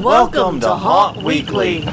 Welcome to Haunt Weekly.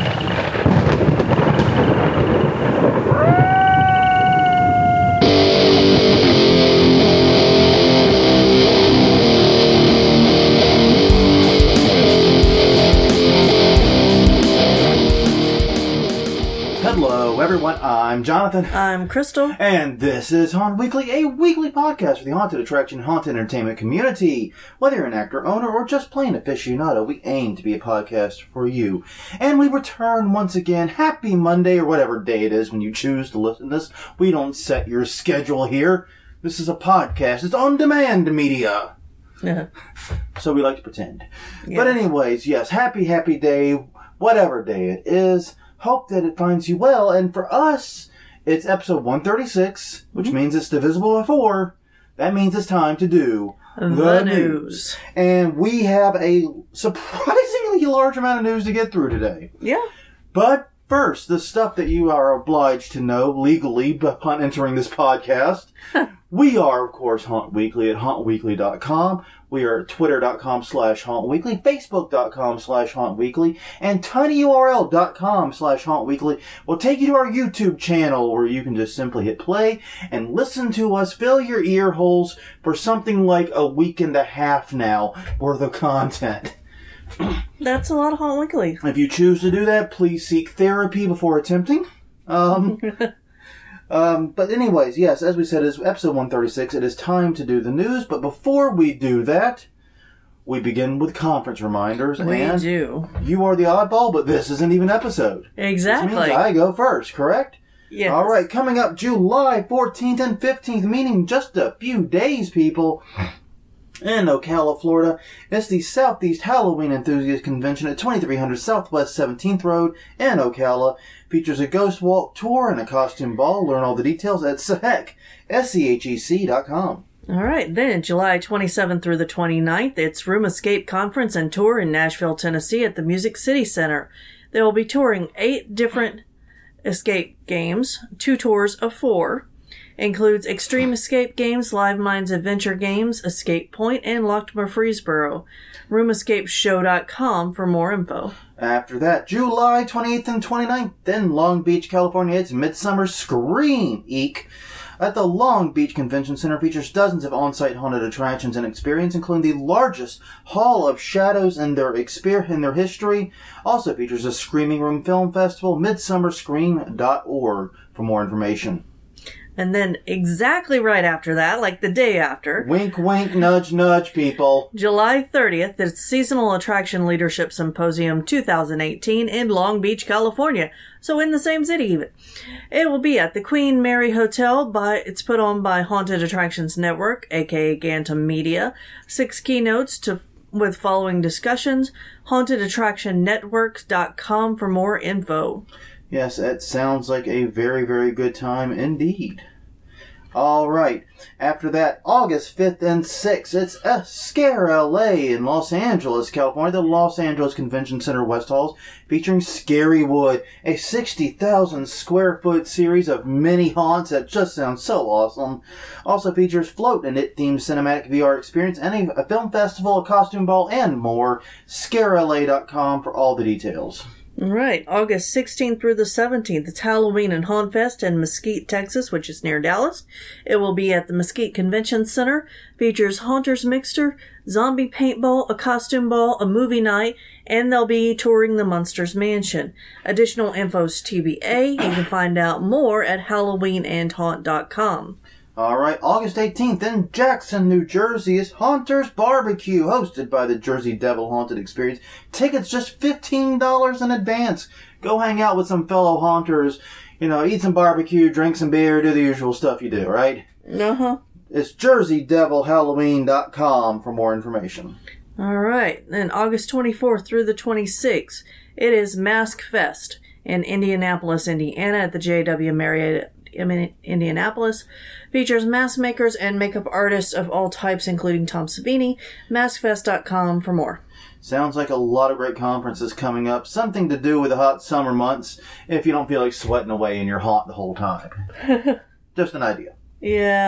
Hello everyone, I'm Jonathan. I'm Crystal. And this is Haunt Weekly, a weekly podcast for the haunted attraction, haunted entertainment community. Whether you're an actor, owner, or just plain aficionado, we aim to be a podcast for you. And we return once again. Happy Monday, or whatever day it is when you choose to listen to this. We don't set your schedule here. This is a podcast. It's on-demand media. So we like to pretend. Yeah. But anyways, yes, happy day, whatever day it is. Hope that it finds you well, and for us, it's episode 136, which means it's divisible by 4. That means it's time to do the news. And we have a surprisingly large amount of news to get through today. Yeah. But first, the stuff that you are obliged to know legally upon entering this podcast. We are, of course, Haunt Weekly at hauntweekly.com. We are at twitter.com/hauntweekly, facebook.com/hauntweekly, and tinyurl.com/hauntweekly will take you to our YouTube channel where you can just simply hit play and listen to us fill your ear holes for something like a week and a half now worth of content. That's a lot of Haunt Weekly. If you choose to do that, please seek therapy before attempting. But anyways, yes, as we said, it's episode 136. It is time to do the news. But before we do that, we begin with conference reminders. We do. You are the oddball, but this isn't even an episode. Exactly. This means I go first, correct? Yes. All right, coming up July 14th and 15th, meaning just a few days, people. In Ocala, Florida, it's the Southeast Halloween Enthusiast Convention at 2300 Southwest 17th Road in Ocala. Features a ghost walk tour and a costume ball. Learn all the details at SCHEC.com. All right, then July 27th through the 29th, it's Room Escape Conference and Tour in Nashville, Tennessee at the Music City Center. They will be touring 8 different escape games, 2 tours of 4. Includes Extreme Escape Games, Live Minds Adventure Games, Escape Point, and Locked Murfreesboro. RoomEscapeShow.com for more info. After that, July 28th and 29th, in Long Beach, California, it's Midsummer Scream Eek. At the Long Beach Convention Center features dozens of on-site haunted attractions and experience, including the largest Hall of Shadows in their history. Also features a Screaming Room Film Festival, midsummerscream.org for more information. And then exactly right after that, like the day after. Wink, wink, nudge, nudge, people. July 30th, it's Seasonal Attraction Leadership Symposium 2018 in Long Beach, California. So in the same city even. It will be at the Queen Mary Hotel. It's put on by Haunted Attractions Network, aka Gantum Media. 6 keynotes with following discussions. HauntedAttractionNetworks.com for more info. Yes, it sounds like a very, very good time indeed. All right. After that, August 5th and 6th, it's Scare LA in Los Angeles, California, the Los Angeles Convention Center West Halls, featuring Scarywood, a 60,000 square foot series of mini haunts that just sounds so awesome. Also features Float, an it-themed cinematic VR experience, and a film festival, a costume ball, and more. ScareLA.com for all the details. All right, August 16th through the 17th, it's Halloween and Haunt Fest in Mesquite, Texas, which is near Dallas. It will be at the Mesquite Convention Center. Features Haunters Mixer, Zombie Paintball, a costume ball, a movie night, and they'll be touring the Munsters Mansion. Additional info's TBA. You can find out more at HalloweenandHaunt.com. All right, August 18th in Jackson, New Jersey is Haunters Barbecue, hosted by the Jersey Devil Haunted Experience. Tickets just $15 in advance. Go hang out with some fellow haunters, eat some barbecue, drink some beer, do the usual stuff you do, right? Uh-huh. It's JerseyDevilHalloween.com for more information. All right, then August 24th through the 26th, it is Mask Fest in Indianapolis, Indiana at the J.W. Marriott in Indianapolis. Features mask makers and makeup artists of all types, including Tom Savini. MaskFest.com for more. Sounds like a lot of great conferences coming up. Something to do with the hot summer months if you don't feel like sweating away in your haunt the whole time. Just an idea. Yeah.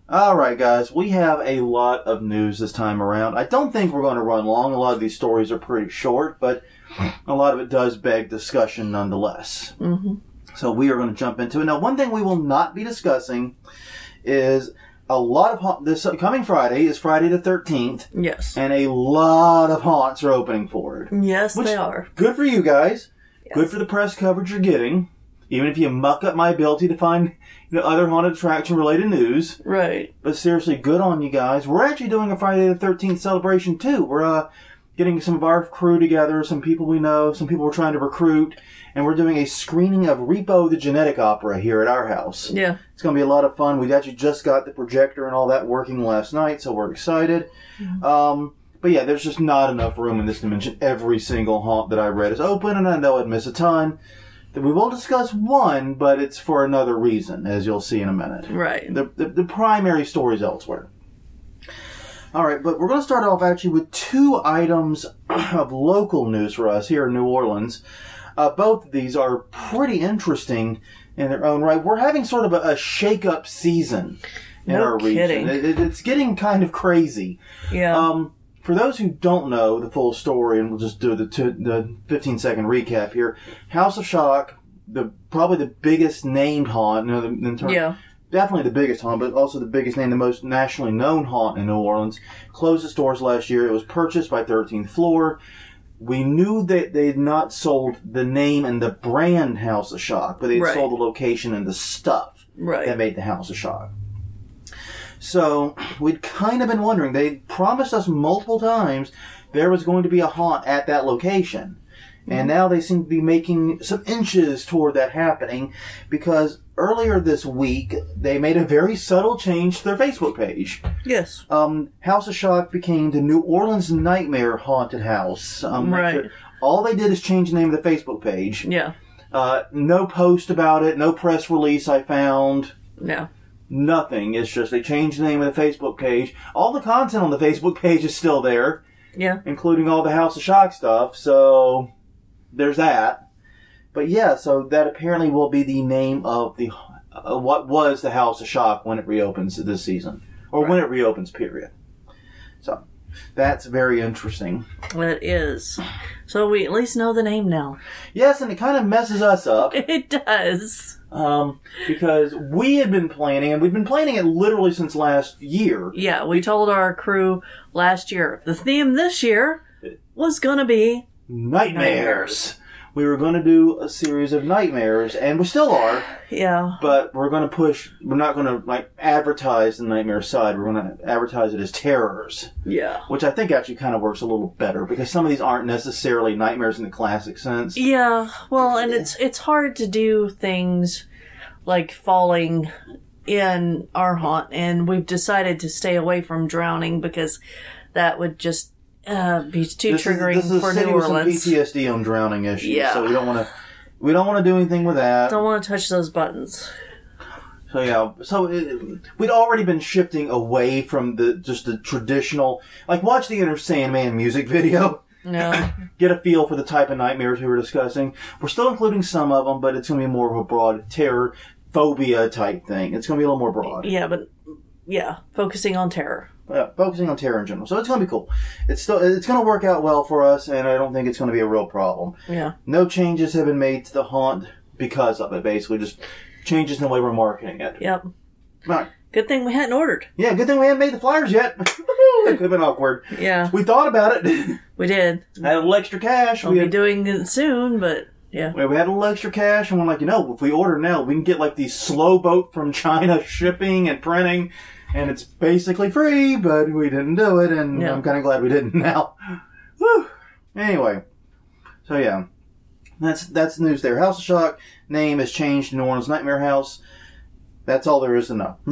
All right, guys, we have a lot of news this time around. I don't think we're going to run long. A lot of these stories are pretty short, but a lot of it does beg discussion nonetheless. Mm-hmm. So we are going to jump into it. Now, one thing we will not be discussing is a lot of this coming Friday is Friday the 13th. Yes. And a lot of haunts are opening for it. Yes, they are. Good for you guys. Yes. Good for the press coverage you're getting. Even if you muck up my ability to find other haunted attraction related news. Right. But seriously, good on you guys. We're actually doing a Friday the 13th celebration too. We're getting some of our crew together, some people we know, some people we're trying to recruit, and we're doing a screening of Repo the Genetic Opera here at our house. Yeah. It's going to be a lot of fun. We actually just got the projector and all that working last night, so we're excited. Mm-hmm. But yeah, there's just not enough room in this dimension. Every single haunt that I read is open, and I know I'd miss a ton. We will discuss one, but it's for another reason, as you'll see in a minute. Right. The primary story's elsewhere. All right, but we're going to start off actually with two items of local news for us here in New Orleans. Both of these are pretty interesting in their own right. We're having sort of a shake-up seison in our region. It's getting kind of crazy. Yeah. For those who don't know the full story, and we'll just do the 15-second recap here. House of Shock, probably the biggest named haunt. Definitely the biggest haunt, but also the biggest name, the most nationally known haunt in New Orleans. Closed its doors last year. It was purchased by 13th Floor. We knew that they had not sold the name and the brand House of Shock, but they had sold the location and the stuff that made the House of Shock. So, we'd kind of been wondering. They promised us multiple times there was going to be a haunt at that location. And now they seem to be making some inches toward that happening, because earlier this week, they made a very subtle change to their Facebook page. Yes. House of Shock became the New Orleans Nightmare Haunted House. All they did is change the name of the Facebook page. Yeah. No post about it, no press release I found. Yeah. Nothing. It's just they changed the name of the Facebook page. All the content on the Facebook page is still there. Yeah. Including all the House of Shock stuff. So, there's that. But yeah, so that apparently will be the name of the what was the House of Shock when it reopens this season. Or when it reopens, period. So, that's very interesting. It is. So we at least know the name now. Yes, and it kind of messes us up. It does. Because we had been planning, and we've been planning it literally since last year. Yeah, we told our crew last year, the theme this year was going to be Nightmares. We were going to do a series of nightmares, and we still are. Yeah. But we're going to we're not going to advertise the nightmare side. We're going to advertise it as terrors. Yeah. Which I think actually kind of works a little better, because some of these aren't necessarily nightmares in the classic sense. Yeah. Well, and it's hard to do things like falling in our haunt, and we've decided to stay away from drowning because that would just be too triggering for New Orleans. With some PTSD on drowning issues, yeah. So we don't want to do anything with that. Don't want to touch those buttons. So yeah, we'd already been shifting away from the traditional, watch the Enter Sandman music video. No. Get a feel for the type of nightmares we were discussing. We're still including some of them, but it's going to be more of a broad terror phobia type thing. It's going to be a little more broad. Yeah, focusing on terror. Yeah, focusing on terror in general. So it's going to be cool. It's going to work out well for us, and I don't think it's going to be a real problem. Yeah. No changes have been made to the haunt because of it, basically. Just changes in the way we're marketing it. Yep. All right. Good thing we hadn't ordered. Yeah, good thing we hadn't made the flyers yet. That could have been awkward. Yeah. We thought about it. We did. Had a little extra cash. We'll be doing it soon, but yeah. We had a little extra cash, and we're like, if we order now, we can get these slow boat from China shipping and printing, and it's basically free, but we didn't do it, and I'm kind of glad we didn't now. Whew. Anyway. So yeah. That's the news there. House of Shock name has changed to New Orleans Nightmare House. That's all there is to know.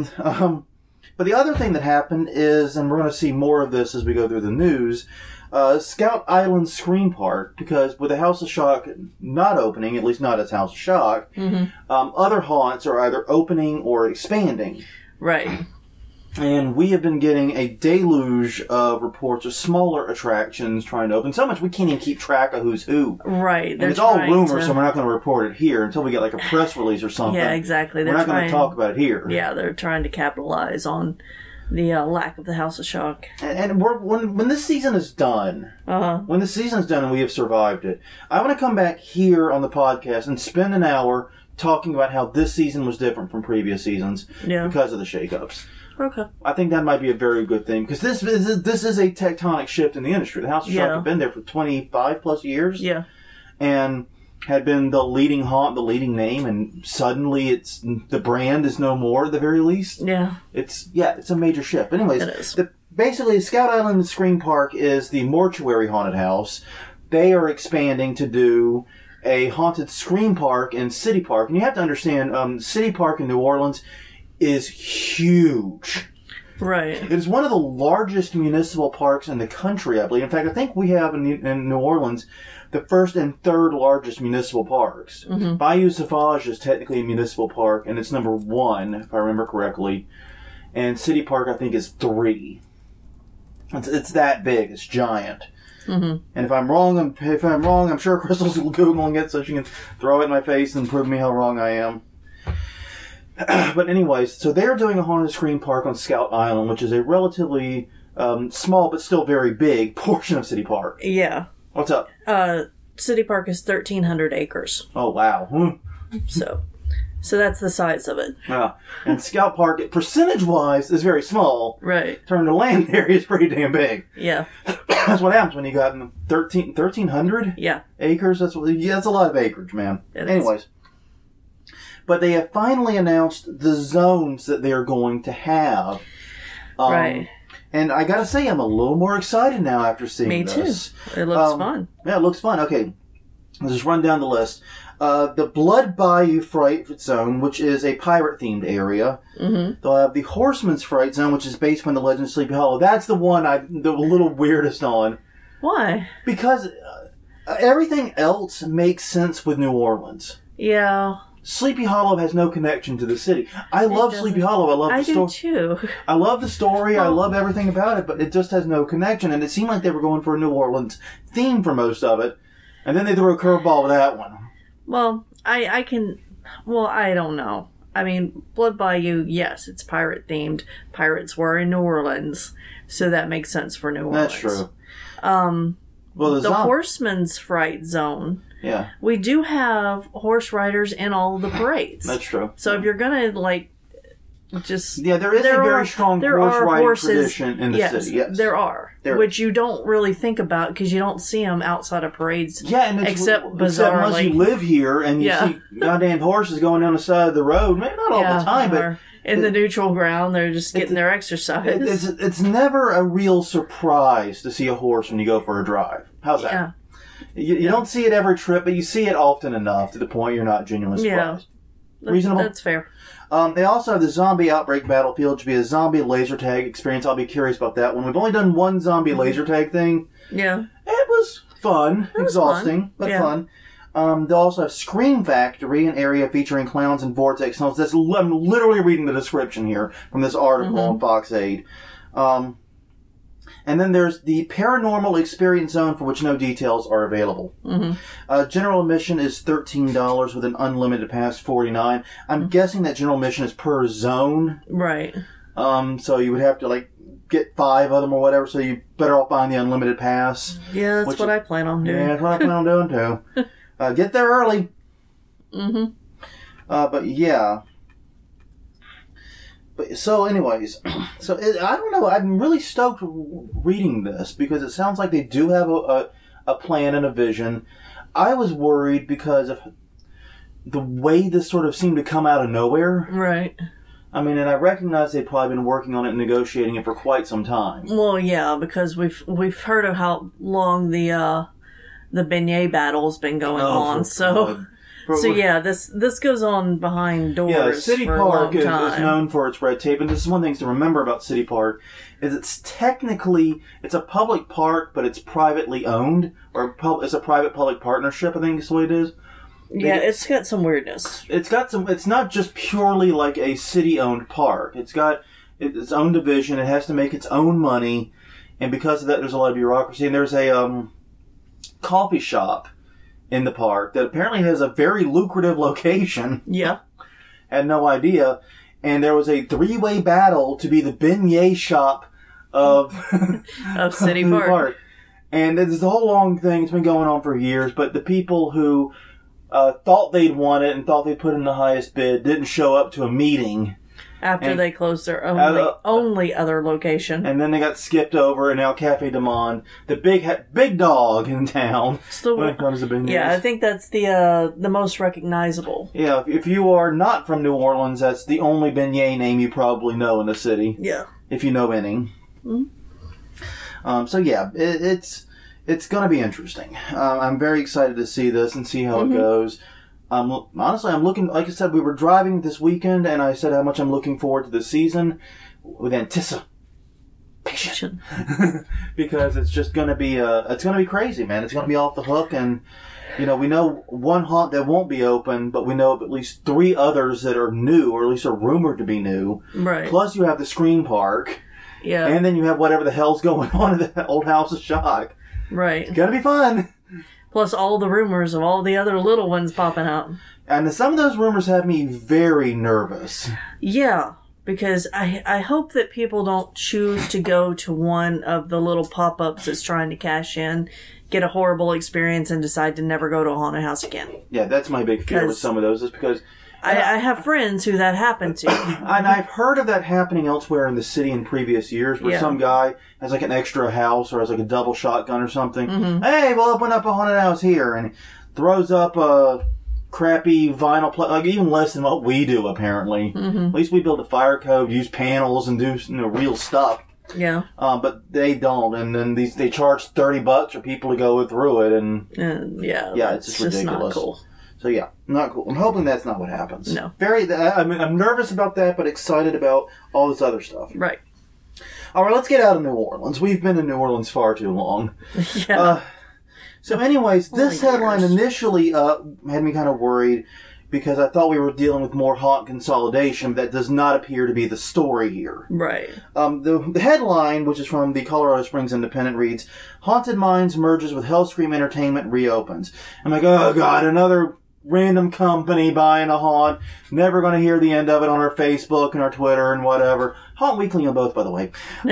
But the other thing that happened is, and we're going to see more of this as we go through the news, Scout Island Scream Park, because with the House of Shock not opening, at least not as House of Shock, other haunts are either opening or expanding. Right. And we have been getting a deluge of reports of smaller attractions trying to open. So much we can't even keep track of who's who. Right. And it's all rumors, so we're not going to report it here until we get like a press release or something. Yeah, exactly. We're not going to talk about it here. Yeah, they're trying to capitalize on the lack of the House of Shock. And when this season is done, when the season is done and we have survived it, I want to come back here on the podcast and spend an hour talking about how this season was different from previous seasons because of the shakeups. Okay. I think that might be a very good thing because this is a tectonic shift in the industry. The House of Shock had been there for 25 plus years. Yeah. And had been the leading haunt, the leading name, and suddenly the brand is no more at the very least. Yeah. It's a major shift. Anyways, it is. Basically, Scout Island Scream Park is the mortuary haunted house. They are expanding to do a haunted Scream Park in City Park. And you have to understand, City Park in New Orleans is huge. Right. It is one of the largest municipal parks in the country, I believe. In fact, I think we have in New Orleans the first and third largest municipal parks. Mm-hmm. Bayou Sauvage is technically a municipal park, and it's number 1, if I remember correctly. And City Park, I think, is 3. It's that big. It's giant. Mm-hmm. And if I'm wrong, I'm sure Crystal's Googling it so she can throw it in my face and prove me how wrong I am. But anyways, so they're doing a haunted Scream Park on Scout Island, which is a relatively small but still very big portion of City Park. Yeah. What's up? City Park is 1,300 acres. Oh, wow. So that's the size of it. Yeah. And Scout Park, percentage-wise, is very small. Right. Turn to land area is pretty damn big. Yeah. That's what happens when you got 1,300 acres. That's a lot of acreage, man. Anyways. But they have finally announced the zones that they are going to have. Right. And I gotta say, I'm a little more excited now after seeing this. Me too. It looks fun. Yeah, it looks fun. Okay. Let's just run down the list. The Blood Bayou Fright Zone, which is a pirate-themed area. Mm-hmm. They'll have the Horseman's Fright Zone, which is based on the Legend of Sleepy Hollow. That's the one the little weirdest on. Why? Because everything else makes sense with New Orleans. Yeah. Sleepy Hollow has no connection to the city. I love Sleepy Hollow. I love the story. I do too. I love the story. I love everything about it, but it just has no connection. And it seemed like they were going for a New Orleans theme for most of it. And then they threw a curveball with that one. Well, I don't know. I mean, Blood Bayou, yes, it's pirate themed. Pirates were in New Orleans, so that makes sense for New Orleans. That's true. Well, the Horseman's Fright Zone. Yeah. We do have horse riders in all of the parades. That's true. So if you're gonna just there is a very strong horse riding tradition in the city. Yes, there are, which you don't really think about because you don't see them outside of parades. Yeah, and except bizarre, unless you live here and you see goddamn horses going down the side of the road. Maybe not all the time, but in the neutral ground, they're just getting their exercise. It's never a real surprise to see a horse when you go for a drive. How's that? Yeah. You don't see it every trip, but you see it often enough to the point you're not genuinely surprised. Yeah, reasonable. That's fair. They also have the Zombie Outbreak Battlefield, which will be a zombie laser tag experience. I'll be curious about that one. We've only done one zombie laser tag thing. Yeah. It was fun. Exhausting, but fun. They also have Scream Factory, an area featuring clowns and vortex tunnels. I'm literally reading the description here from this article on Fox 8. And then there's the Paranormal Experience Zone, for which no details are available. Mm-hmm. General admission is $13 with an unlimited pass, $49. I'm guessing that general admission is per zone. Right. So you would have to get 5 of them or whatever, so you better off buying the unlimited pass. Yeah, that's what I plan on doing. Yeah, that's what I plan on doing too. Get there early. Mm-hmm. But yeah. So anyways, I don't know. I'm really stoked reading this because it sounds like they do have a plan and a vision. I was worried because of the way this sort of seemed to come out of nowhere. Right. I mean, and I recognize they've probably been working on it and negotiating it for quite some time. Well, yeah, because we've heard of how long the beignet battle's been going on. So. This goes on behind doors. Yeah, City for Park a is long time. known for its red tape, and this is one of the things to remember about City Park is it's a public park, but it's privately owned, or it's a private-public partnership. I think is the way it is. Yeah, it's got some weirdness. It's not just purely like a city-owned park. It's its own division. It has to make its own money. And because of that, there's a lot of bureaucracy. And there's a coffee shop in the park that apparently has a very lucrative location. Yeah. Had no idea. And there was a 3-way battle to be the beignet shop of City Park. And it's a whole long thing. It's been going on for years. But the people who thought they'd won it and thought they'd put in the highest bid didn't show up to a meeting. After they closed their only other location. And then they got skipped over, and now Cafe Du Monde, the big dog in town. When it comes to beignets. Yeah, I think that's the most recognizable. Yeah, if you are not from New Orleans, that's the only beignet name you probably know in the city. Yeah. If you know any. Mm-hmm. So yeah, it's going to be interesting. I'm very excited to see this and see how it goes. Honestly, I'm looking, like I said, we were driving this weekend, and I said how much I'm looking forward to the season with anticipation. Because it's just going to be, it's going to be crazy, man. It's going to be off the hook, and, we know one haunt that won't be open, but we know of at least 3 others that are new, or at least are rumored to be new. Right. Plus you have the Scream Park. Yeah. And then you have whatever the hell's going on at the Old House of Shock. Right. It's going to be fun. Plus all the rumors of all the other little ones popping up. And some of those rumors have me very nervous. Yeah, because I hope that people don't choose to go to one of the little pop-ups that's trying to cash in, get a horrible experience, and decide to never go to a haunted house again. Yeah, that's my big fear with some of those, is because... I have friends who that happened to. And I've heard of that happening elsewhere in the city in previous years, where some guy has like an extra house or has like a double shotgun or something. Mm-hmm. Hey, we'll open up a haunted house here, and throws up a crappy vinyl, like even less than what we do apparently. Mm-hmm. At least we build a fire code, use panels, and do real stuff. Yeah. But they don't, and then they charge $30 for people to go through it, and it's just ridiculous. Not cool. So yeah, not cool. I'm hoping that's not what happens. No. I'm nervous about that, but excited about all this other stuff. Right. All right, let's get out of New Orleans. We've been in New Orleans far too long. Yeah. So anyways, this headline initially had me kind of worried because I thought we were dealing with more haunt consolidation. That does not appear to be the story here. Right. The headline, which is from the Colorado Springs Independent, reads, Haunted Minds merges with Hellscream Entertainment reopens. I'm like, oh God, another random company buying a haunt. Never going to hear the end of it on our Facebook and our Twitter and whatever. Haunt Weekly on both, by the way.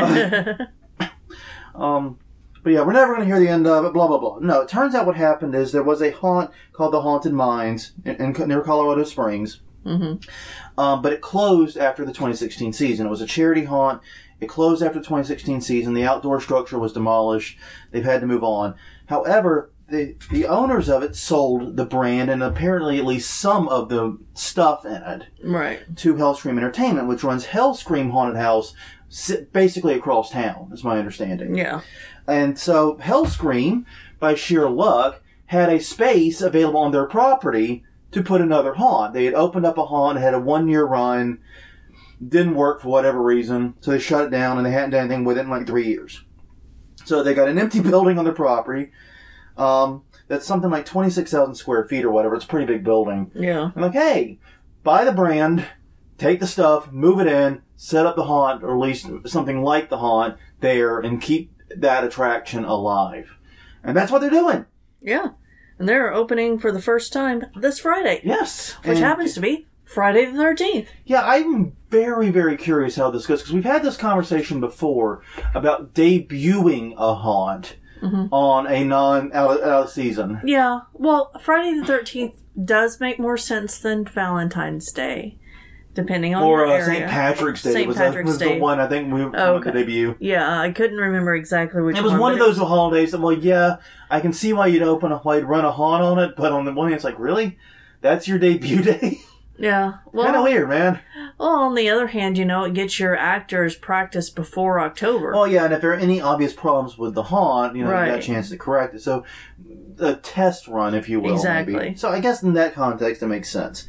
But yeah, we're never going to hear the end of it, blah, blah, blah. No, it turns out what happened is there was a haunt called the Haunted Minds near Colorado Springs. Mm-hmm. But it closed after the 2016 season. It was a charity haunt. It closed after the 2016 season. The outdoor structure was demolished. They've had to move on. However, the owners of it sold the brand and apparently at least some of the stuff in it to Hellscream Entertainment, which runs Hellscream Haunted House basically across town, is my understanding. Yeah. And so Hellscream, by sheer luck, had a space available on their property to put another haunt. They had opened up a haunt, had a 1-year run, didn't work for whatever reason, so they shut it down and they hadn't done anything with it in like 3 years. So they got an empty building on their property. That's something like 26,000 square feet or whatever. It's a pretty big building. Yeah. I'm like, hey, buy the brand, take the stuff, move it in, set up the haunt, or at least something like the haunt there, and keep that attraction alive. And that's what they're doing. Yeah. And they're opening for the first time this Friday. Yes. Which happens to be Friday the 13th. Yeah, I'm very, very curious how this goes, because we've had this conversation before about debuting a haunt on a out of season. Yeah. Well, Friday the 13th does make more sense than Valentine's Day, depending on the area. St. Patrick's Day. St. Patrick's Day. The one I think we wanted to debut. Yeah, I couldn't remember exactly which one. It was one of those holidays that, well, yeah, I can see why you'd run a haunt on it, but on the one hand, it's like, really? That's your debut day? Yeah. Well, kind of weird, man. Well, on the other hand, it gets your actors practice before October. Oh, yeah, and if there are any obvious problems with the haunt, you got a chance to correct it. So, a test run, if you will. Exactly. Maybe. So, I guess in that context, it makes sense.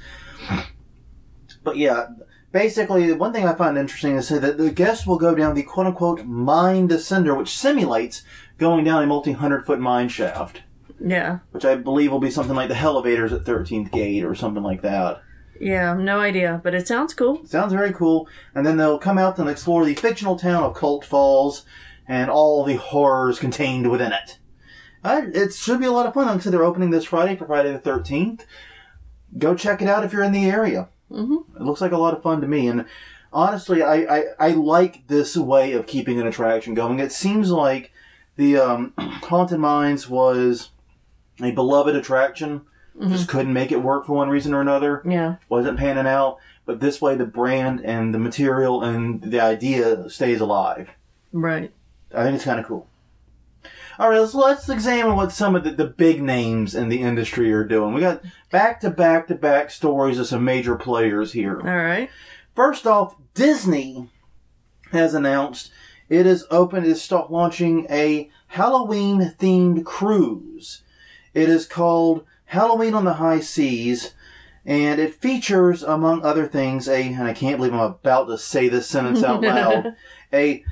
But, yeah, basically, one thing I find interesting is that the guests will go down the quote-unquote mine descender, which simulates going down a multi-100-foot mine shaft. Yeah. Which I believe will be something like the elevators at 13th Gate or something like that. Yeah, no idea, but it sounds cool. Sounds very cool. And then they'll come out and explore the fictional town of Colt Falls and all the horrors contained within it. It should be a lot of fun. Like I said, they're opening this Friday for Friday the 13th. Go check it out if you're in the area. Mm-hmm. It looks like a lot of fun to me. And honestly, I like this way of keeping an attraction going. It seems like the Haunted Mines was a beloved attraction. Mm-hmm. Just couldn't make it work for one reason or another. Yeah. Wasn't panning out. But this way, the brand and the material and the idea stays alive. Right. I think it's kind of cool. All right, let's examine what some of the big names in the industry are doing. We got back-to-back stories of some major players here. All right. First off, Disney has announced it is launching a Halloween-themed cruise. It is called Halloween on the High Seas, and it features, among other things, and I can't believe I'm about to say this sentence out loud, a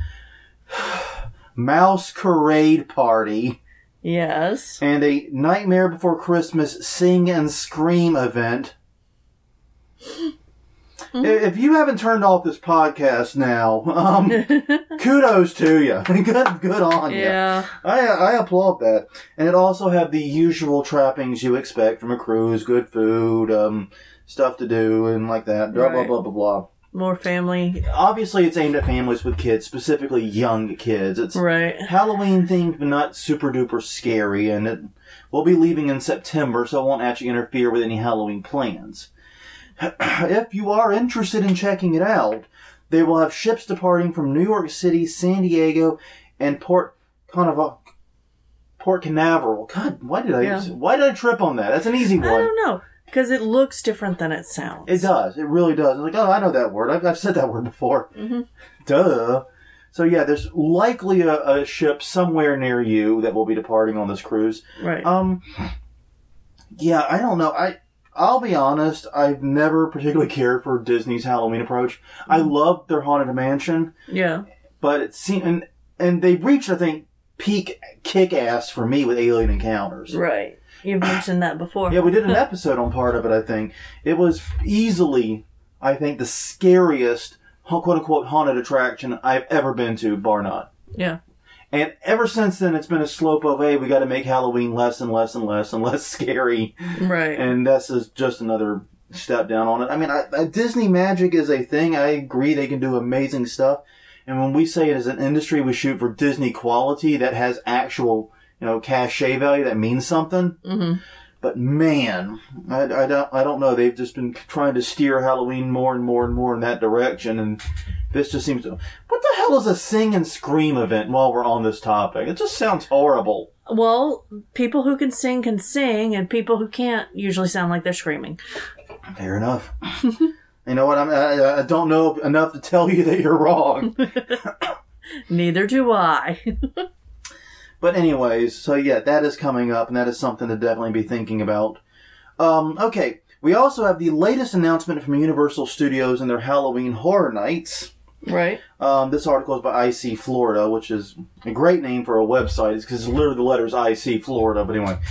Mouse-Parade party. Yes. And a Nightmare Before Christmas sing and scream event. Mm-hmm. If you haven't turned off this podcast now, kudos to you. Good on you. Yeah. I applaud that. And it also have the usual trappings you expect from a cruise: good food, stuff to do, and like that. Blah, blah, blah, blah, blah. More family. Obviously, it's aimed at families with kids, specifically young kids. It's Halloween themed, but not super duper scary. And it will be leaving in September, so it won't actually interfere with any Halloween plans. If you are interested in checking it out, they will have ships departing from New York City, San Diego, and Port Canaveral. God, why did I trip on that? That's an easy one. I don't know. Because it looks different than it sounds. It does. It really does. It's like, oh, I know that word. I've said that word before. Mm-hmm. Duh. So, yeah, there's likely a ship somewhere near you that will be departing on this cruise. Right. Yeah, I don't know. I'll be honest. I've never particularly cared for Disney's Halloween approach. Mm-hmm. I love their Haunted Mansion. Yeah. But it seemed... And they've reached, I think, peak kick-ass for me with Alien Encounters. Right. You've mentioned that before. Yeah, we did an episode on part of it, I think. It was easily, I think, the scariest, quote-unquote, haunted attraction I've ever been to, bar none. Yeah. And ever since then, it's been a slope of, hey, we got to make Halloween less and less and less and less scary. Right. And that's just another step down on it. I mean, Disney magic is a thing. I agree they can do amazing stuff. And when we say it as an industry, we shoot for Disney quality that has actual... cachet value, that means something. Mm-hmm. But man, I don't know. They've just been trying to steer Halloween more and more and more in that direction, and this just seems to... What the hell is a sing and scream event while we're on this topic? It just sounds horrible. Well, people who can sing, and people who can't usually sound like they're screaming. Fair enough. You know what? I don't know enough to tell you that you're wrong. Neither do I. But anyways, so yeah, that is coming up, and that is something to definitely be thinking about. Okay, we also have the latest announcement from Universal Studios and their Halloween Horror Nights. Right. This article is by IC Florida, which is a great name for a website, because it's literally the letters IC Florida, but anyway.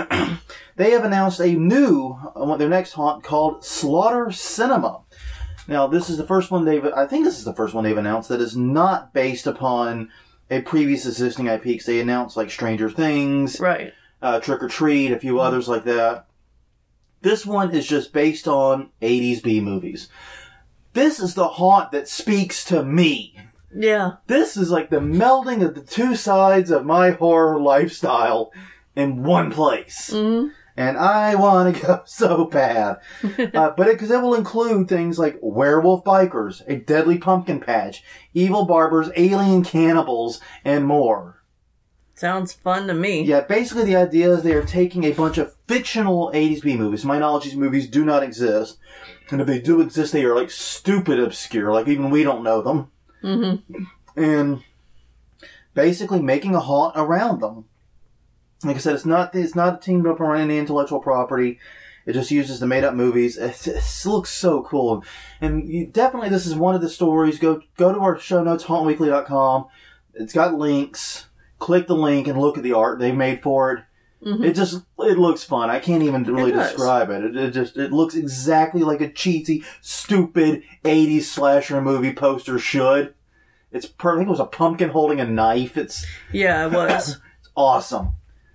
They have announced their next haunt called Slaughter Cinema. Now, this is the first one they've announced that is not based upon a previous existing IP, because they announced like Stranger Things, right? Trick or Treat, a few others like that. This one is just based on 80s B movies. This is the haunt that speaks to me. Yeah. This is like the melding of the two sides of my horror lifestyle in one place. Mm-hmm. And I want to go so bad. Because it will include things like werewolf bikers, a deadly pumpkin patch, evil barbers, alien cannibals, and more. Sounds fun to me. Yeah, basically the idea is they are taking a bunch of fictional 80s B movies. To my knowledge, these movies do not exist. And if they do exist, they are like stupid obscure. Like even we don't know them. Mm-hmm. And basically making a haunt around them. Like I said, it's not teamed up around any intellectual property. It just uses the made-up movies. It looks so cool. And definitely this is one of the stories. Go to our show notes, hauntweekly.com. It's got links. Click the link and look at the art they made for it. Mm-hmm. It looks fun. I can't even really describe it. It looks exactly like a cheesy, stupid 80s slasher movie poster should. It's perfect. I think it was a pumpkin holding a knife. Yeah, it was. It's awesome.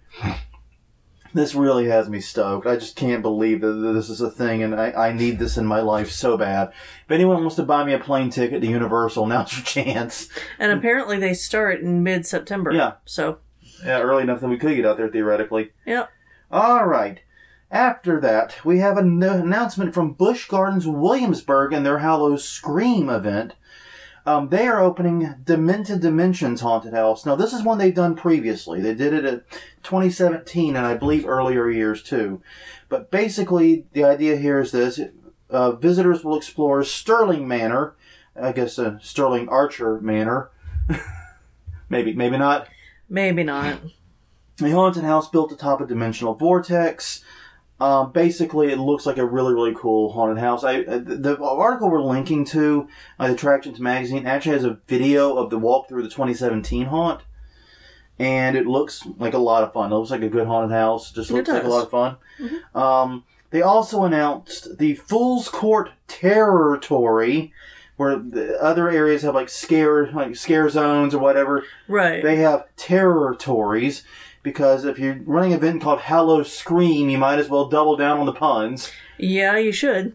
This really has me stoked. I just can't believe that this is a thing, and I need this in my life so bad. If anyone wants to buy me a plane ticket to Universal, now's your chance. And apparently they start in mid-September. Yeah. So. Yeah, early enough that we could get out there, theoretically. Yep. All right. After that, we have an announcement from Busch Gardens Williamsburg and their Hallow Scream event. They are opening Demented Dimensions Haunted House. Now, this is one they've done previously. They did it in 2017, and I believe earlier years, too. But basically, the idea here is this. Visitors will explore Sterling Manor. I guess Sterling Archer Manor. Maybe not. Maybe not. A haunted house built atop a dimensional vortex. Basically, it looks like a really, really cool haunted house. The article we're linking to, the Attractions Magazine, actually has a video of the walkthrough of the 2017 haunt. And it looks like a lot of fun. It looks like a good haunted house. Just looks like a lot of fun. Mm-hmm. They also announced the Fool's Court Territory, where the other areas have like scare zones or whatever. Right. They have territories. Because if you're running an event called Hallow Scream, you might as well double down on the puns. Yeah, you should.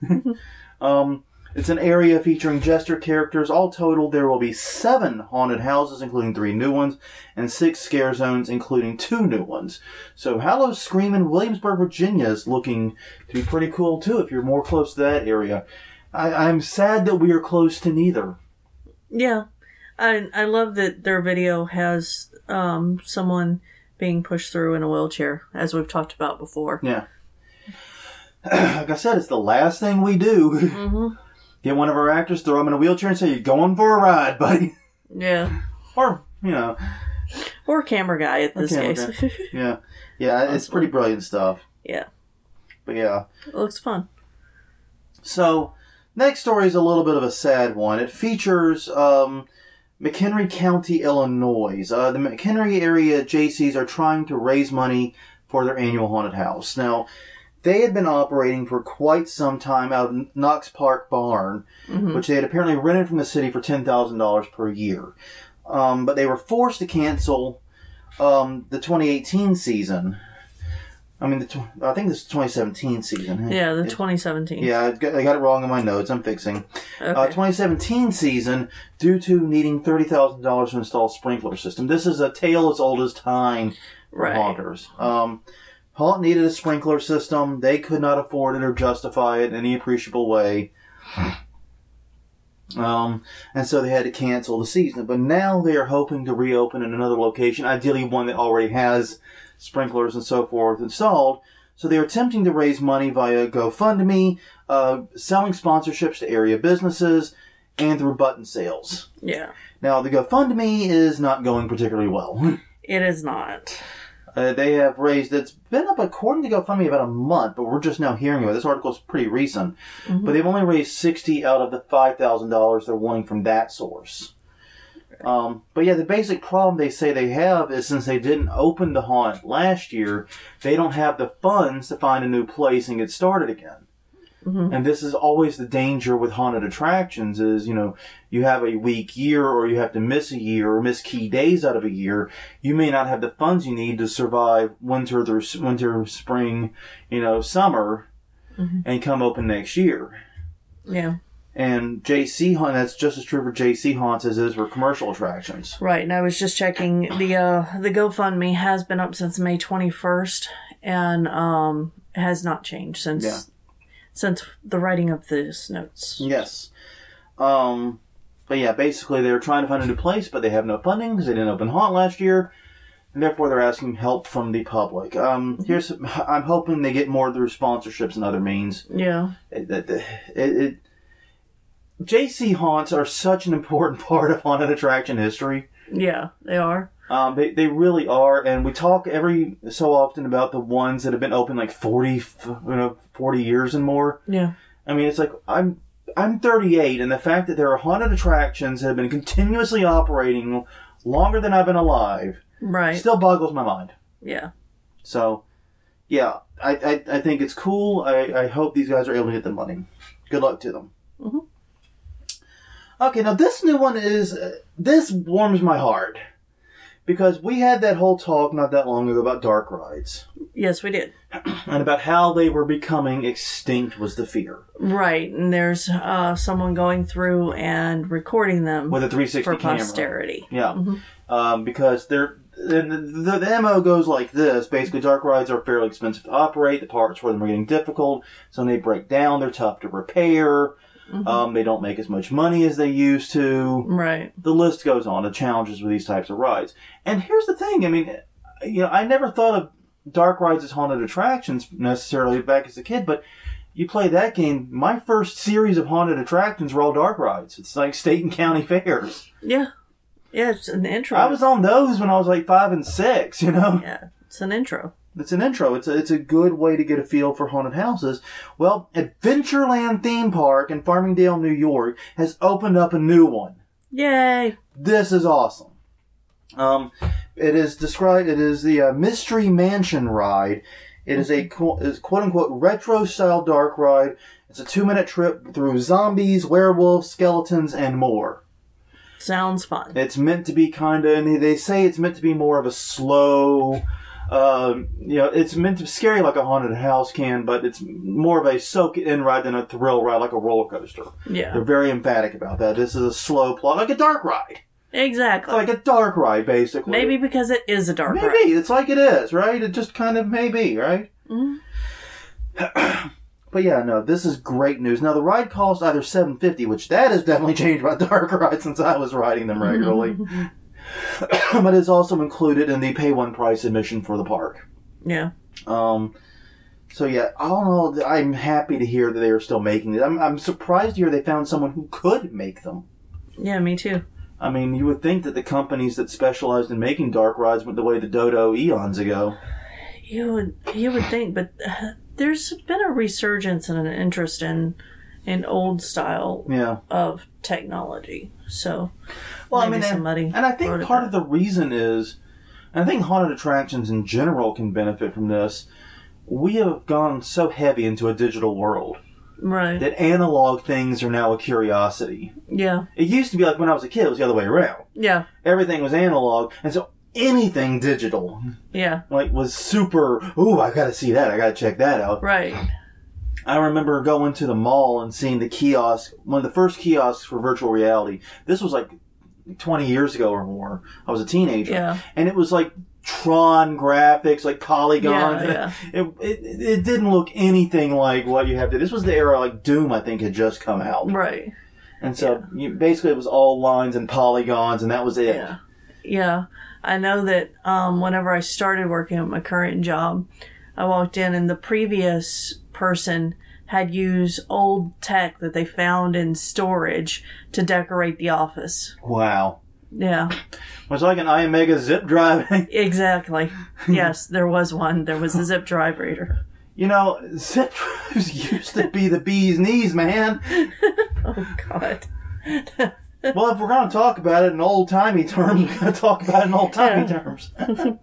It's an area featuring jester characters. All total, there will be 7 haunted houses, including 3 new ones, and 6 scare zones, including 2 new ones. So Hallow Scream in Williamsburg, Virginia is looking to be pretty cool, too, if you're more close to that area. I'm sad that we are close to neither. Yeah. I love that their video has someone being pushed through in a wheelchair, as we've talked about before. Yeah. Like I said, it's the last thing we do. Mm-hmm. Get one of our actors, throw him in a wheelchair and say, you're going for a ride, buddy. Yeah. Or, Or camera guy at this case. Yeah. Yeah, it's pretty brilliant stuff. Yeah. But yeah. It looks fun. So, next story is a little bit of a sad one. It features McHenry County, Illinois. The McHenry area Jaycees are trying to raise money for their annual haunted house. Now, they had been operating for quite some time out of Knox Park Barn, mm-hmm. which they had apparently rented from the city for $10,000 per year. But they were forced to cancel the 2018 season. I think this is the 2017 season. Yeah, the 2017. Yeah, I got it wrong in my notes. I'm fixing. Okay. 2017 season, due to needing $30,000 to install a sprinkler system. This is a tale as old as time for haunters. Haunt needed a sprinkler system. They could not afford it or justify it in any appreciable way. And so they had to cancel the season. But now they are hoping to reopen in another location, ideally one that already has sprinklers and so forth installed. So they are attempting to raise money via GoFundMe, selling sponsorships to area businesses, and through button sales. Yeah. Now, the GoFundMe is not going particularly well. It is not. They have raised, it's been up according to GoFundMe about a month, but we're just now hearing about it. This article is pretty recent. Mm-hmm. But they've only raised $60 out of the $5,000 they're wanting from that source. But yeah, the basic problem they say they have is since they didn't open the haunt last year, they don't have the funds to find a new place and get started again. Mm-hmm. And this is always the danger with haunted attractions is, you have a weak year or you have to miss a year or miss key days out of a year. You may not have the funds you need to survive winter, spring, summer, mm-hmm. and come open next year. Yeah. And JC Haunt, that's just as true for JC Haunts as it is for commercial attractions. Right, and I was just checking, the GoFundMe has been up since May 21st, and has not changed since the writing of these notes. Yes. But yeah, basically they're trying to find a new place, but they have no funding because they didn't open Haunt last year, and therefore they're asking help from the public. I'm hoping they get more through sponsorships and other means. Yeah. JC Haunts are such an important part of haunted attraction history. Yeah, they are. They really are, and we talk every so often about the ones that have been open like 40 years and more. Yeah. I mean, it's like, I'm 38, and the fact that there are haunted attractions that have been continuously operating longer than I've been alive still boggles my mind. Yeah. So, yeah, I think it's cool. I hope these guys are able to get the money. Good luck to them. Mm-hmm. Okay, now this new one this warms my heart. Because we had that whole talk not that long ago about dark rides. Yes, we did. And about how they were becoming extinct was the fear. Right, and there's someone going through and recording them with a 360 for camera. posterity. Yeah, Mm-hmm. Because the MO goes like this. Basically, dark rides are fairly expensive to operate. The parts for them are getting difficult. So when they break down, they're tough to repair. Mm-hmm. They don't make as much money as they used to. Right. The list goes on, the challenges with these types of rides. And here's the thing. I mean, I never thought of dark rides as haunted attractions necessarily back as a kid, but you play that game, my first series of haunted attractions were all dark rides. It's like state and county fairs. Yeah. Yeah, it's an intro. I was on those when I was like 5 and 6, Yeah, it's an intro. It's an intro. It's a good way to get a feel for haunted houses. Well, Adventureland Theme Park in Farmingdale, New York has opened up a new one. Yay! This is awesome. It is the Mystery Mansion ride. It is a quote-unquote retro-style dark ride. It's a 2-minute trip through zombies, werewolves, skeletons, and more. Sounds fun. It's meant to be and they say it's meant to be more of a slow... it's meant to be scary like a haunted house can, but it's more of a soak-it-in ride than a thrill ride like a roller coaster. Yeah. They're very emphatic about that. This is a slow plot, like a dark ride. Exactly. It's like a dark ride, basically. Maybe because it is a dark ride. Maybe. It's like it is, right? It just kind of may be, right? Mm-hmm. But yeah, no, this is great news. Now, the ride costs either $7.50, which that has definitely changed about dark rides since I was riding them regularly. But it's also included in the pay one price admission for the park. Yeah. So yeah, I don't know. I'm happy to hear that they are still making it. I'm surprised to hear they found someone who could make them. Yeah, me too. I mean, you would think that the companies that specialized in making dark rides went the way the Dodo eons ago. You would think, but there's been a resurgence and an interest in old style of technology. So, well, maybe somebody. And I think part of the reason is, and I think haunted attractions in general can benefit from this. We have gone so heavy into a digital world. Right. That analog things are now a curiosity. Yeah. It used to be like when I was a kid, it was the other way around. Yeah. Everything was analog, and so anything digital, was super, ooh, I gotta see that, I gotta check that out. Right. I remember going to the mall and seeing the kiosk, one of the first kiosks for virtual reality. This was like 20 years ago or more. I was a teenager. Yeah. And it was like Tron graphics, like polygons. Yeah. It didn't look anything like what you have to. This was the era like Doom, I think, had just come out. Right. And so basically it was all lines and polygons, and that was it. Yeah. Yeah. I know that whenever I started working at my current job, I walked in and the previous person had used old tech that they found in storage to decorate the office. Wow. Yeah. Was it like an iOmega zip drive? Exactly. Yes, there was one. There was a zip drive reader. You know, zip drives used to be the bee's knees, man. Oh, God. Well, if we're going to talk about it in old-timey terms, we're going to talk about it in old-timey terms.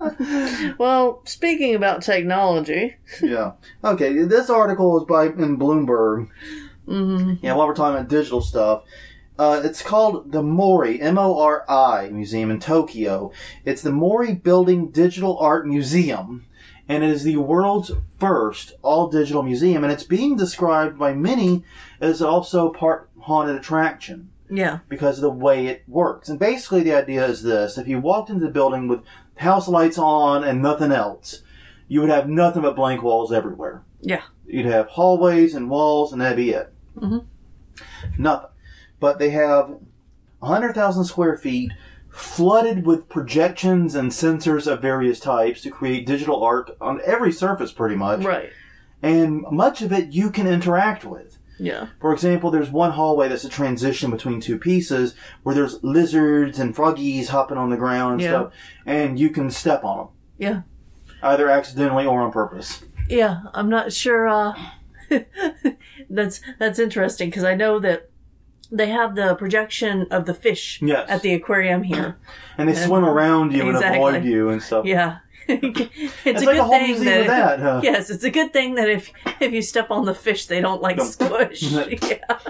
Well, speaking about technology. Yeah. Okay, this article is in Bloomberg. Mm-hmm. Yeah, while we're talking about digital stuff. It's called the Mori, M-O-R-I, Museum in Tokyo. It's the Mori Building Digital Art Museum. And it is the world's first all-digital museum. And it's being described by many as also part haunted attraction. Yeah. Because of the way it works. And basically the idea is this. If you walked into the building with house lights on and nothing else, you would have nothing but blank walls everywhere. Yeah. You'd have hallways and walls, and that'd be it. Mm-hmm. Nothing. But they have 100,000 square feet flooded with projections and sensors of various types to create digital art on every surface pretty much. Right. And much of it you can interact with. Yeah. For example, there's one hallway that's a transition between two pieces where there's lizards and froggies hopping on the ground and stuff, and you can step on them. Yeah. Either accidentally or on purpose. Yeah, I'm not sure. That's interesting because I know that they have the projection of the fish at the aquarium here. And they swim around you and avoid you and stuff. Yeah. It's a like good a whole thing museum of that, huh? Yes, it's a good thing that if you step on the fish, they don't squish. Yeah.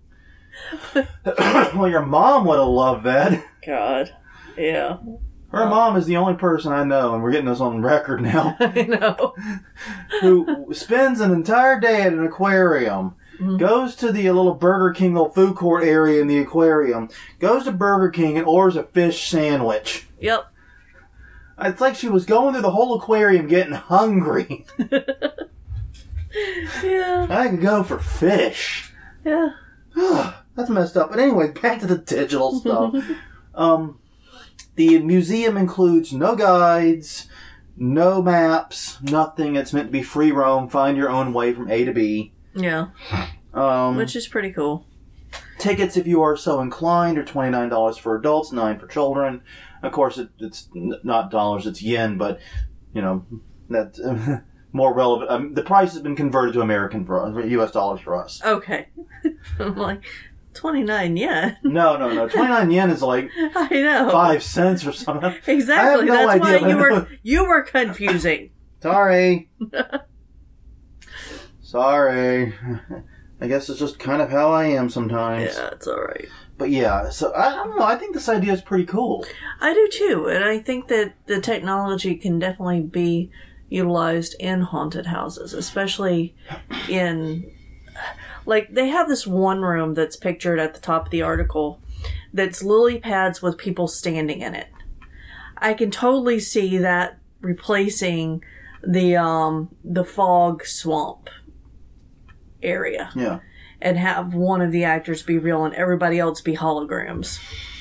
Well, your mom would have loved that. God. Yeah. Her mom is the only person I know, and we're getting this on record now, I know. who spends an entire day at an aquarium, goes to the little Burger King little food court area in the aquarium, goes to Burger King and orders a fish sandwich. Yep. It's like she was going through the whole aquarium getting hungry. Yeah. I could go for fish. Yeah. That's messed up. But anyway, back to the digital stuff. The museum includes no guides, no maps, nothing. It's meant to be free roam, find your own way from A to B. Yeah. Which is pretty cool. Tickets, if you are so inclined, are $29 for adults, $9 for children. Of course, it's not dollars, it's yen, but, that's more relevant. The price has been converted to American for us, US dollars for us. Okay. I'm like, 29 yen? No. 29 yen is like I know. 5 cents or something. Exactly. I have no That's idea, why you were confusing. Sorry. Sorry. I guess it's just kind of how I am sometimes. Yeah, it's alright. But yeah, so I don't know. I think this idea is pretty cool. I do too, and I think that the technology can definitely be utilized in haunted houses, especially in... Like, they have this one room that's pictured at the top of the article that's lily pads with people standing in it. I can totally see that replacing the fog swamp area. Yeah. And have one of the actors be real and everybody else be holograms.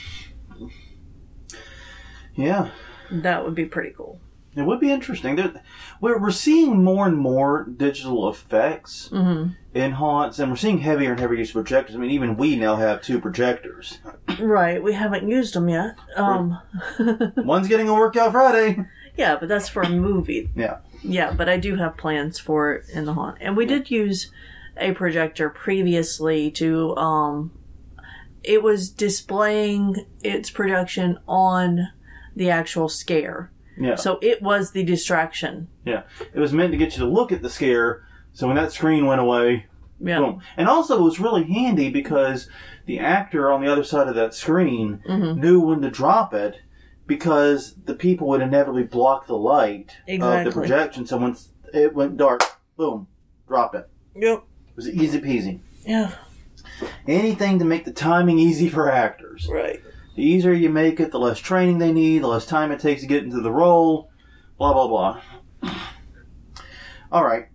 Yeah. That would be pretty cool. It would be interesting. We're seeing more and more digital effects in haunts, and we're seeing heavier and heavier use of projectors. I mean, even we now have 2 projectors. Right. We haven't used them yet. One's getting a workout Friday. Yeah, but that's for a movie. Yeah. Yeah, but I do have plans for it in the haunt. And we did use a projector previously to, it was displaying its production on the actual scare. Yeah. So it was the distraction. Yeah. It was meant to get you to look at the scare, so when that screen went away, boom. And also it was really handy because the actor on the other side of that screen knew when to drop it, because the people would inevitably block the light of the projection. So when it went dark, boom, drop it. Yep. It was easy peasy. Yeah. Anything to make the timing easy for actors. Right. The easier you make it, the less training they need, the less time it takes to get into the role, blah, blah, blah. All right.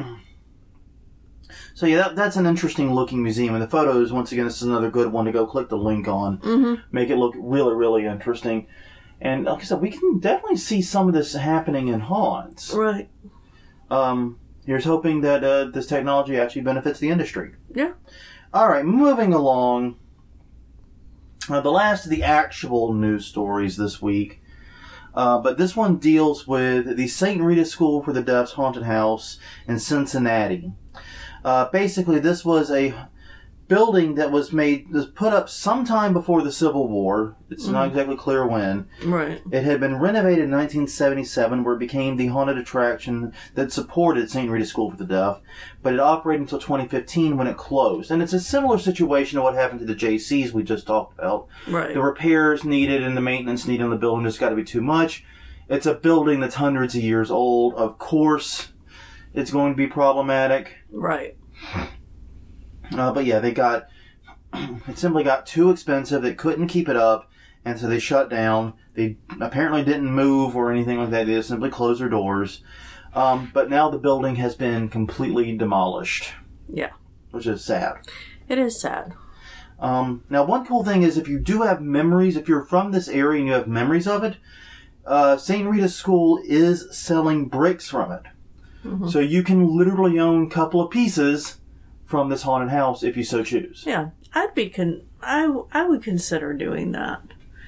So yeah, that's an interesting looking museum. And the photos, once again, this is another good one to go click the link on. Make it look really, really interesting. And like I said, we can definitely see some of this happening in haunts. Right. Here's hoping that this technology actually benefits the industry. Yeah. All right, moving along. The last of the actual news stories this week. But this one deals with the St. Rita School for the Deaf's haunted house in Cincinnati. Basically, this was a building that was put up sometime before the Civil War. It's not exactly clear when. Right. It had been renovated in 1977, where it became the haunted attraction that supported St. Rita School for the Deaf, but it operated until 2015 when it closed. And it's a similar situation to what happened to the JCs we just talked about. Right. The repairs needed and the maintenance needed on the building just got to be too much. It's a building that's hundreds of years old. Of course, it's going to be problematic. Right. But yeah, it simply got too expensive. They couldn't keep it up, and so they shut down. They apparently didn't move or anything like that. They just simply closed their doors. But now the building has been completely demolished. Yeah. Which is sad. It is sad. Now, one cool thing is if you do have memories, if you're from this area and you have memories of it, St. Rita School is selling bricks from it. So you can literally own a couple of pieces from this haunted house if you so choose. Yeah, I would consider doing that.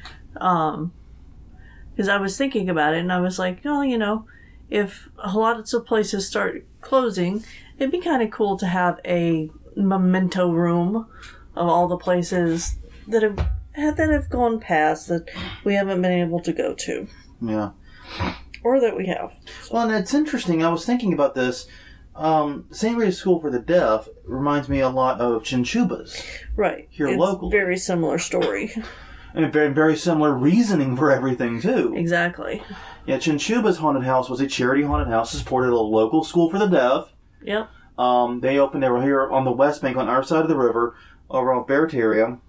Because I was thinking about it and I was like, oh, if a lot of places start closing, it'd be kind of cool to have a memento room of all the places that have gone past that we haven't been able to go to. Yeah. Or that we have. Well, and it's interesting. I was thinking about this. St. Rita's School for the Deaf reminds me a lot of Chinchuba's. Right. Here locally. Very similar story. And very, very similar reasoning for everything, too. Exactly. Yeah, Chinchuba's haunted house was a charity haunted house that supported a local school for the deaf. Yep. They were here on the West Bank on our side of the river, over on Barataria.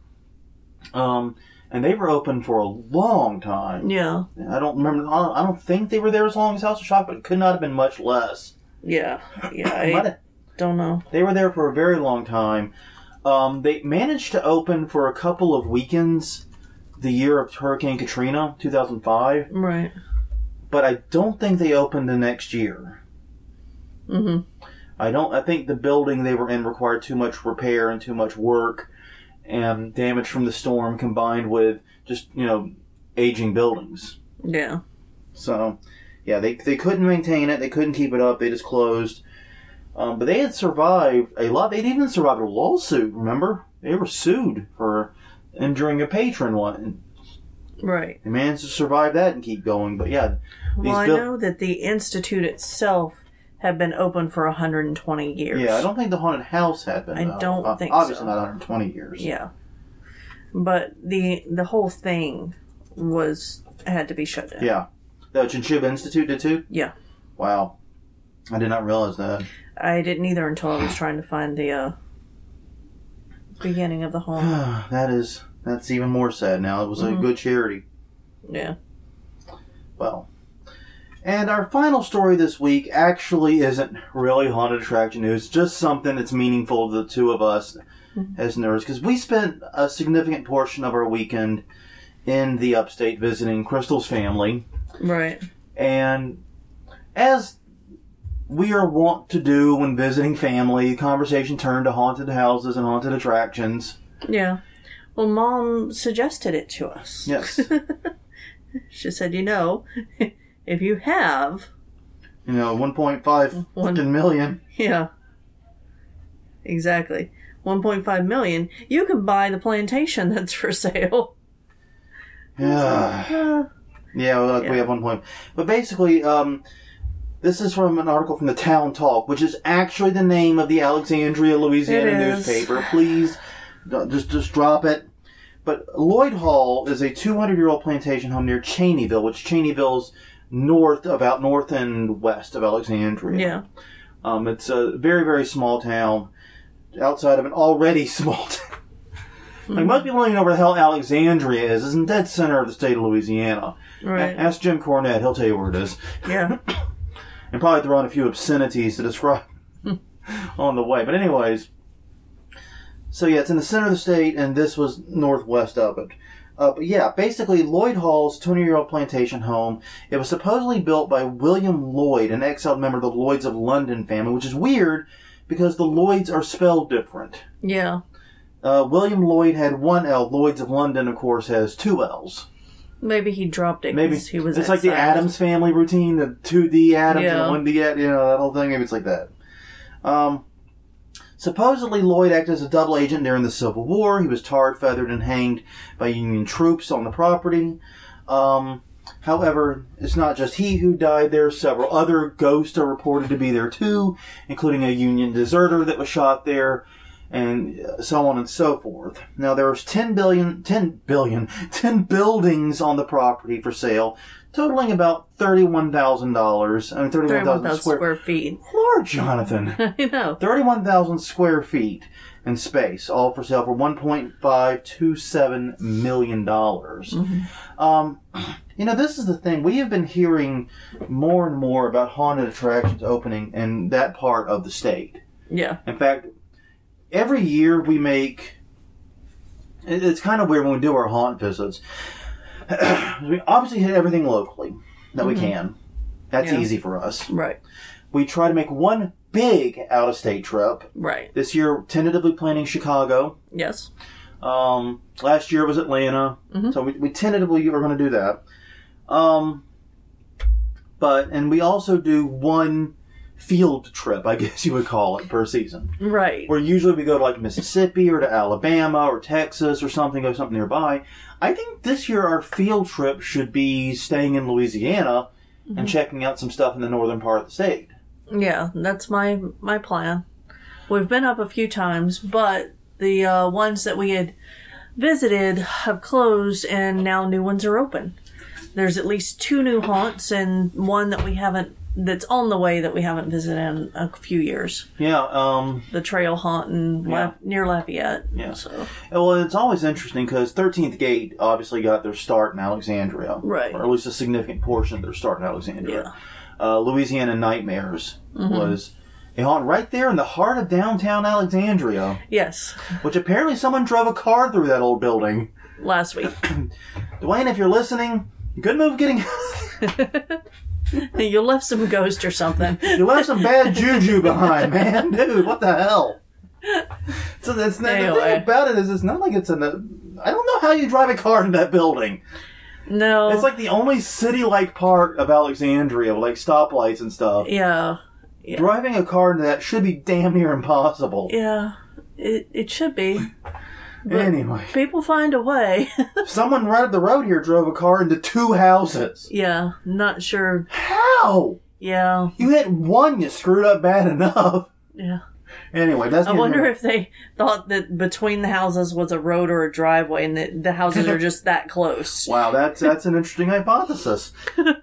And they were open for a long time. Yeah. I don't remember. I don't think they were there as long as House of Shock, but it could not have been much less. Yeah. I don't know. They were there for a very long time. They managed to open for a couple of weekends the year of Hurricane Katrina, 2005. Right. But I don't think they opened the next year. Mm-hmm. I think the building they were in required too much repair and too much work and damage from the storm combined with just, aging buildings. Yeah. So, yeah, they couldn't maintain it. They couldn't keep it up. They just closed. But they had survived a lot. They'd even survived a lawsuit, remember? They were sued for injuring a patron one. Right. They managed to survive that and keep going. But, yeah. Well, I know that the Institute itself had been open for 120 years. Yeah, I don't think the haunted house had been. I don't think obviously so. not 120 years. Yeah. But the whole thing had to be shut down. Yeah. The Chinchuba Institute did too? Yeah. Wow. I did not realize that. I didn't either until I was trying to find the beginning of the haunt. That's even more sad now. It was a good charity. Yeah. Well. And our final story this week actually isn't really haunted attraction news, just something that's meaningful to the two of us as nerds, because we spent a significant portion of our weekend in the upstate visiting Crystal's family. Right. And as we are wont to do when visiting family, the conversation turned to haunted houses and haunted attractions. Yeah. Well, Mom suggested it to us. Yes. She said, if you have... 1.5 million. Yeah. Exactly. 1.5 million. You can buy the plantation that's for sale. Yeah. We have 1 point. But basically, this is from an article from the Town Talk, which is actually the name of the Alexandria, Louisiana newspaper. Please, just drop it. But Lloyd Hall is a 200-year-old plantation home near Cheneyville, which Cheneyville's about north and west of Alexandria. Yeah. It's a very, very small town outside of an already small town. Like, most people don't even know where the hell Alexandria is. It's in the dead center of the state of Louisiana. Right. Ask Jim Cornette. He'll tell you where it is. Yeah. And probably throw in a few obscenities to describe on the way. But anyways, so yeah, it's in the center of the state, and this was northwest of it. But yeah, basically, Lloyd Hall's 20-year-old plantation home, it was supposedly built by William Lloyd, an exiled member of the Lloyds of London family, which is weird because the Lloyds are spelled different. Yeah. William Lloyd had one L. Lloyds of London, of course, has two L's. Maybe he dropped it Maybe he was it's like the Addams Family routine, the 2D Addams and the 1D Addams, that whole thing. Maybe it's like that. Supposedly, Lloyd acted as a double agent during the Civil War. He was tarred, feathered, and hanged by Union troops on the property. However, it's not just he who died there. Several other ghosts are reported to be there too, including a Union deserter that was shot there, and so on and so forth. Now, there was 10 buildings on the property for sale, totaling about $31,000. I mean, 31,000 square feet. Lord, Jonathan. I know. 31,000 square feet in space, all for sale for $1.527 million. This is the thing. We have been hearing more and more about haunted attractions opening in that part of the state. Yeah. In fact, every year we make... It's kind of weird when we do our haunt visits. We obviously hit everything locally that we can. That's easy for us. Right. We try to make one big out-of-state trip. Right. This year, tentatively planning Chicago. Yes. Last year was Atlanta. So we tentatively are going to do that. And we also do one field trip, I guess you would call it, per season. Right. Where usually we go to like Mississippi or to Alabama or Texas or something nearby. I think this year our field trip should be staying in Louisiana and checking out some stuff in the northern part of the state. Yeah, that's my plan. We've been up a few times, but the ones that we had visited have closed, and now new ones are open. There's at least 2 new haunts, and one that we haven't, that's on the way that we haven't visited in a few years. Yeah, the trail haunt near Lafayette. Yeah. So. Well, it's always interesting because 13th Gate obviously got their start in Alexandria. Right. Or at least a significant portion of their start in Alexandria. Yeah. Louisiana Nightmares was a haunt right there in the heart of downtown Alexandria. Yes. Which apparently someone drove a car through that old building. Last week. Dwayne, if you're listening, good move getting... You left some ghost or something. You left some bad juju behind, man. Dude, what the hell? So that's the thing about it is it's not like it's I don't know how you drive a car in that building. No. It's like the only city-like part of Alexandria with like stoplights and stuff. Yeah. Driving a car into that should be damn near impossible. Yeah. It should be. But anyway. People find a way. Someone right up the road here drove a car into 2 houses. Yeah. Not sure. How? Yeah. You hit one, you screwed up bad enough. Yeah. Anyway, that's... I wonder if they thought that between the houses was a road or a driveway and that the houses are just that close. Wow, that's an interesting hypothesis.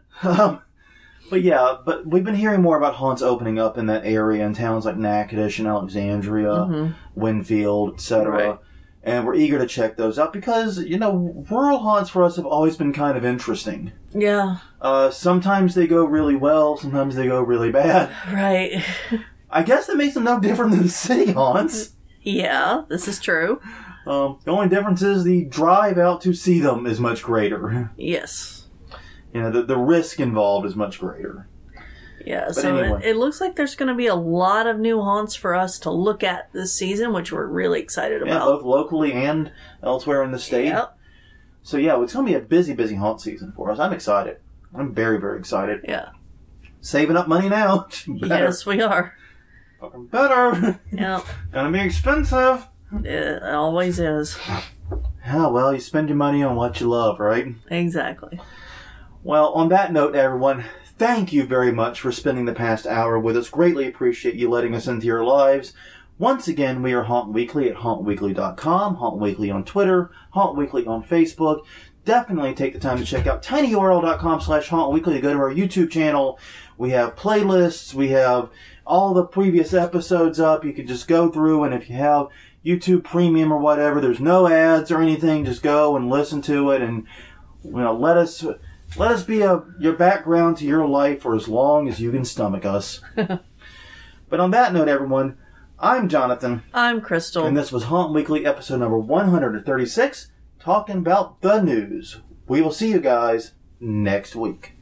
But yeah, we've been hearing more about haunts opening up in that area in towns like Natchitoches and Alexandria, Winfield, etc. Right. And we're eager to check those out because, rural haunts for us have always been kind of interesting. Yeah. Sometimes they go really well, sometimes they go really bad. Right. I guess that makes them no different than the city haunts. Yeah, this is true. The only difference is the drive out to see them is much greater. Yes. The risk involved is much greater. Yeah, but so anyway. it looks like there's going to be a lot of new haunts for us to look at this season, which we're really excited about. Yeah, both locally and elsewhere in the state. Yep. So yeah, it's going to be a busy, busy haunt season for us. I'm excited. I'm very, very excited. Yeah. Saving up money now. Yes, we are. Fucking better. Yeah. Gonna be expensive. It always is. Yeah, well, you spend your money on what you love, right? Exactly. Well, on that note, everyone, thank you very much for spending the past hour with us. Greatly appreciate you letting us into your lives. Once again, we are Haunt Weekly at hauntweekly.com, Haunt Weekly on Twitter, Haunt Weekly on Facebook. Definitely take the time to check out tinyurl.com/hauntweekly to go to our YouTube channel. We have playlists. We have all the previous episodes up. You can just go through, and if you have YouTube Premium or whatever, there's no ads or anything. Just go and listen to it, and let us be your background to your life for as long as you can stomach us. But on that note, everyone, I'm Jonathan. I'm Crystal. And this was Haunt Weekly, episode number 136, talking about the news. We will see you guys next week.